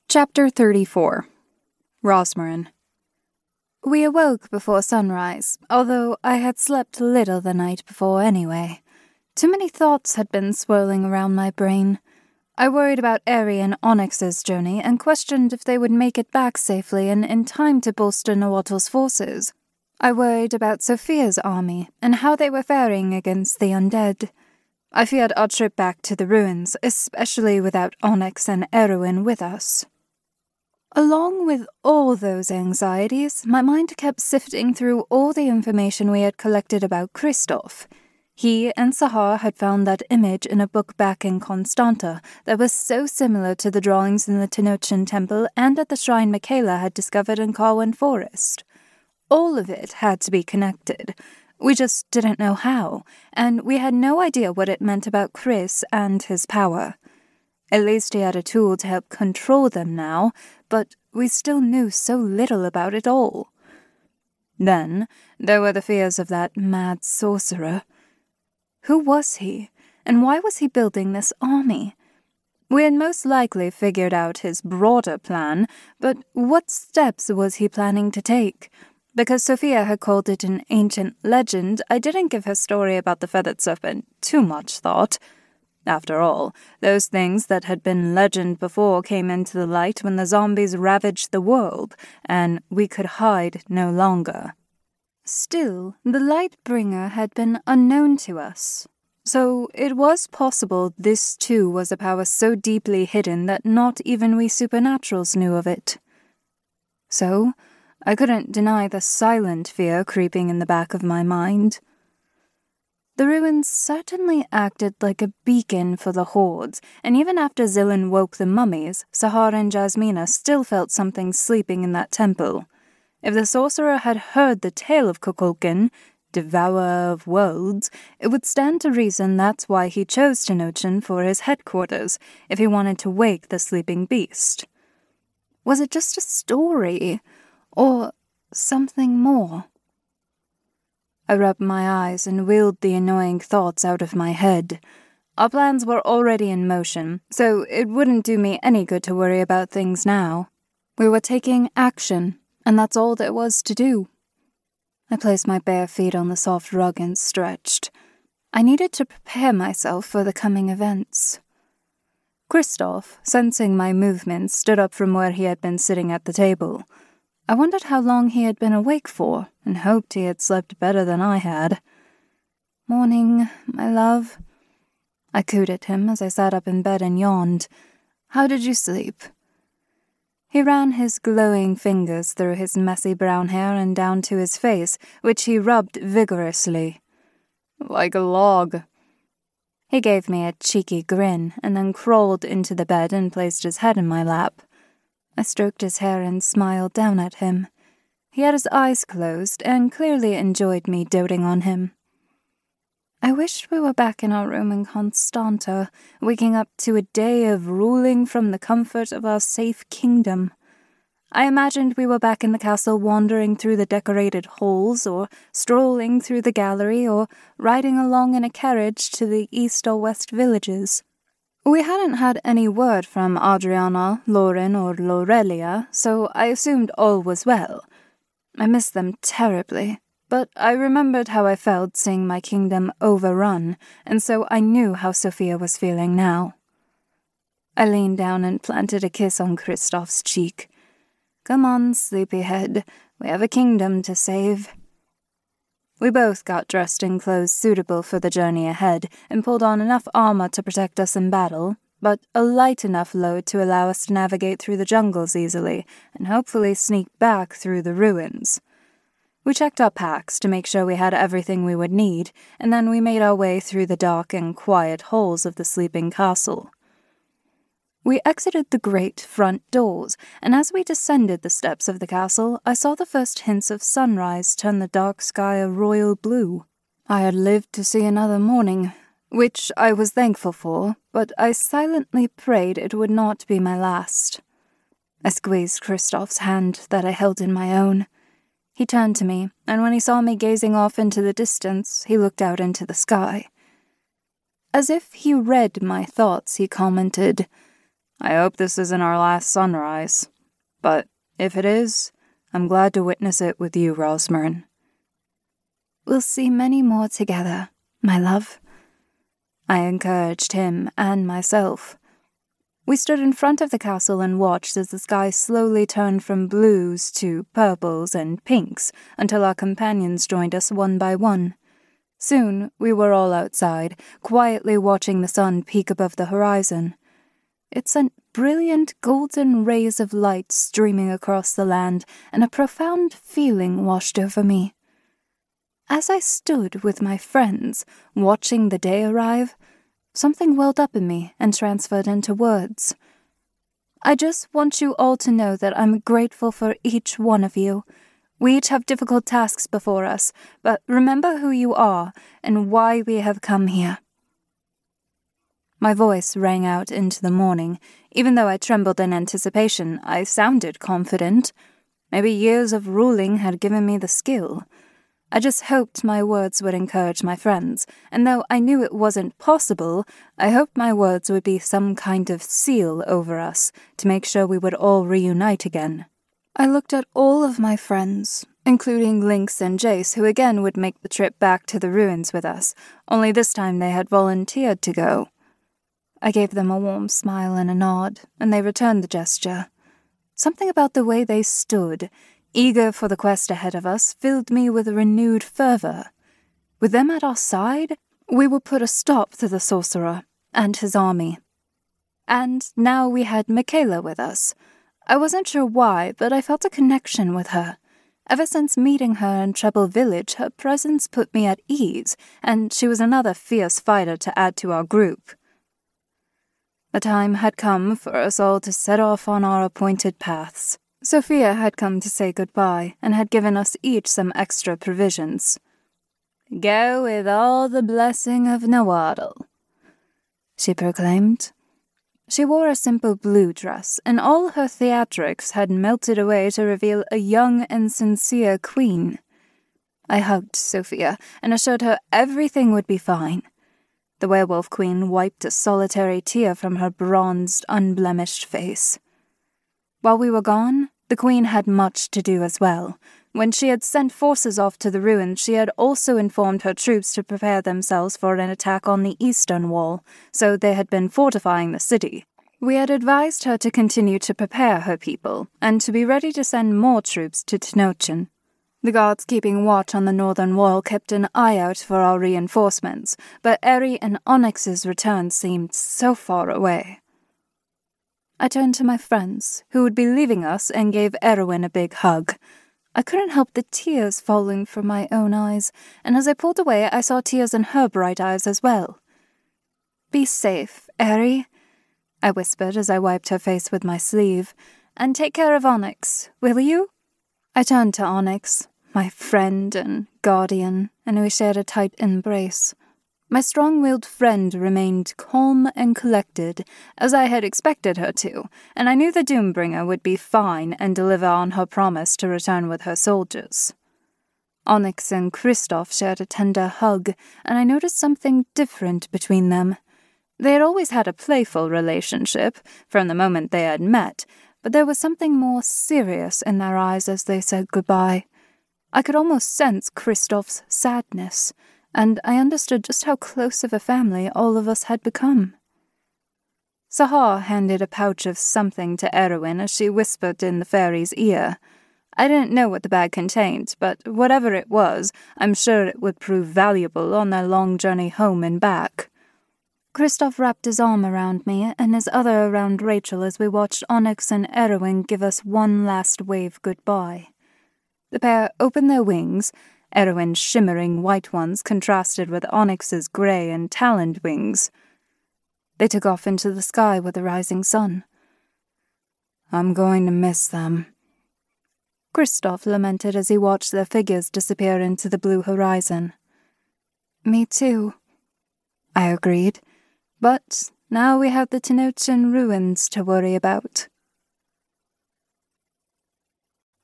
Chapter 34. Rosmarin. We awoke before sunrise, although I had slept little the night before anyway. Too many thoughts had been swirling around my brain. I worried about Eri and Onyx's journey and questioned if they would make it back safely and in time to bolster Nahuatl's forces. I worried about Sophia's army and how they were faring against the undead. I feared our trip back to the ruins, especially without Onyx and Erwin with us. Along with all those anxieties, my mind kept sifting through all the information we had collected about Kristoff. He and Sahar had found that image in a book back in Constanta that was so similar to the drawings in the Tenochtitlan Temple and at the shrine Michaela had discovered in Carwyn Forest. All of it had to be connected. We just didn't know how, and we had no idea what it meant about Chris and his power. At least he had a tool to help control them now, but we still knew so little about it all. Then there were the fears of that mad sorcerer. Who was he, and why was he building this army? We had most likely figured out his broader plan, but what steps was he planning to take? Because Sophia had called it an ancient legend, I didn't give her story about the feathered serpent too much thought. After all, those things that had been legend before came into the light when the zombies ravaged the world, and we could hide no longer. Still, the Lightbringer had been unknown to us, so it was possible this too was a power so deeply hidden that not even we supernaturals knew of it. So, I couldn't deny the silent fear creeping in the back of my mind. The ruins certainly acted like a beacon for the hordes, and even after Zillan woke the mummies, Sahar and Jasmina still felt something sleeping in that temple. If the sorcerer had heard the tale of Kukulkan, devourer of worlds, it would stand to reason that's why he chose Tenochtitlan for his headquarters, if he wanted to wake the sleeping beast. Was it just a story, or something more? I rubbed my eyes and wheeled the annoying thoughts out of my head. Our plans were already in motion, so it wouldn't do me any good to worry about things now. We were taking action, and that's all there was to do. I placed my bare feet on the soft rug and stretched. I needed to prepare myself for the coming events. Kristoff, sensing my movements, stood up from where he had been sitting at the table. I wondered how long he had been awake for, and hoped he had slept better than I had. "Morning, my love." I cooed at him as I sat up in bed and yawned. "How did you sleep?" He ran his glowing fingers through his messy brown hair and down to his face, which he rubbed vigorously. "Like a log." He gave me a cheeky grin, and then crawled into the bed and placed his head in my lap. I stroked his hair and smiled down at him. He had his eyes closed and clearly enjoyed me doting on him. I wished we were back in our room in Constanta, waking up to a day of ruling from the comfort of our safe kingdom. I imagined we were back in the castle wandering through the decorated halls, or strolling through the gallery, or riding along in a carriage to the east or west villages. We hadn't had any word from Adriana, Lauren, or Lorelia, so I assumed all was well. I missed them terribly, but I remembered how I felt seeing my kingdom overrun, and so I knew how Sophia was feeling now. I leaned down and planted a kiss on Kristoff's cheek. "Come on, sleepyhead, we have a kingdom to save." We both got dressed in clothes suitable for the journey ahead and pulled on enough armor to protect us in battle, but a light enough load to allow us to navigate through the jungles easily and hopefully sneak back through the ruins. We checked our packs to make sure we had everything we would need, and then we made our way through the dark and quiet halls of the sleeping castle. We exited the great front doors, and as we descended the steps of the castle, I saw the first hints of sunrise turn the dark sky a royal blue. I had lived to see another morning, which I was thankful for, but I silently prayed it would not be my last. I squeezed Kristoff's hand that I held in my own. He turned to me, and when he saw me gazing off into the distance, he looked out into the sky. As if he read my thoughts, he commented, I hope this isn't our last sunrise. But if it is, I'm glad to witness it with you, Rosmarin. We'll see many more together, my love. I encouraged him and myself. We stood in front of the castle and watched as the sky slowly turned from blues to purples and pinks until our companions joined us one by one. Soon we were all outside, quietly watching the sun peak above the horizon. It sent brilliant golden rays of light streaming across the land, and a profound feeling washed over me. As I stood with my friends, watching the day arrive, something welled up in me and transferred into words. I just want you all to know that I'm grateful for each one of you. We each have difficult tasks before us, but remember who you are and why we have come here. My voice rang out into the morning. Even though I trembled in anticipation, I sounded confident. Maybe years of ruling had given me the skill. I just hoped my words would encourage my friends, and though I knew it wasn't possible, I hoped my words would be some kind of seal over us to make sure we would all reunite again. I looked at all of my friends, including Lynx and Jace, who again would make the trip back to the ruins with us, only this time they had volunteered to go. I gave them a warm smile and a nod, and they returned the gesture. Something about the way they stood, eager for the quest ahead of us, filled me with renewed fervor. With them at our side, we would put a stop to the sorcerer and his army. And now we had Michaela with us. I wasn't sure why, but I felt a connection with her. Ever since meeting her in Treble Village, her presence put me at ease, and she was another fierce fighter to add to our group. The time had come for us all to set off on our appointed paths. Sophia had come to say goodbye, and had given us each some extra provisions. "Go with all the blessing of Nawadal," she proclaimed. She wore a simple blue dress, and all her theatrics had melted away to reveal a young and sincere queen. I hugged Sophia and assured her everything would be fine. The werewolf queen wiped a solitary tear from her bronzed, unblemished face. While we were gone, the queen had much to do as well. When she had sent forces off to the ruins, she had also informed her troops to prepare themselves for an attack on the eastern wall, so they had been fortifying the city. We had advised her to continue to prepare her people, and to be ready to send more troops to Tenochtitlan. The guards keeping watch on the northern wall kept an eye out for our reinforcements, but Eri and Onyx's return seemed so far away. I turned to my friends, who would be leaving us, and gave Erwin a big hug. I couldn't help the tears falling from my own eyes, and as I pulled away, I saw tears in her bright eyes as well. "Be safe, Eri," I whispered as I wiped her face with my sleeve, "and take care of Onyx, will you?" I turned to Onyx, my friend and guardian, and we shared a tight embrace. My strong-willed friend remained calm and collected, as I had expected her to, and I knew the Doombringer would be fine and deliver on her promise to return with her soldiers. Onyx and Kristoff shared a tender hug, and I noticed something different between them. They had always had a playful relationship, from the moment they had met, but there was something more serious in their eyes as they said goodbye. I could almost sense Kristoff's sadness, and I understood just how close of a family all of us had become. Sahar handed a pouch of something to Erwin as she whispered in the fairy's ear. I didn't know what the bag contained, but whatever it was, I'm sure it would prove valuable on their long journey home and back. Kristoff wrapped his arm around me and his other around Rachel as we watched Onyx and Erwin give us one last wave goodbye. The pair opened their wings. Erwin's shimmering white ones contrasted with Onyx's grey and taloned wings. They took off into the sky with the rising sun. "I'm going to miss them," Kristoff lamented as he watched their figures disappear into the blue horizon. "Me too," I agreed. "But now we have the Tenochtitlan ruins to worry about."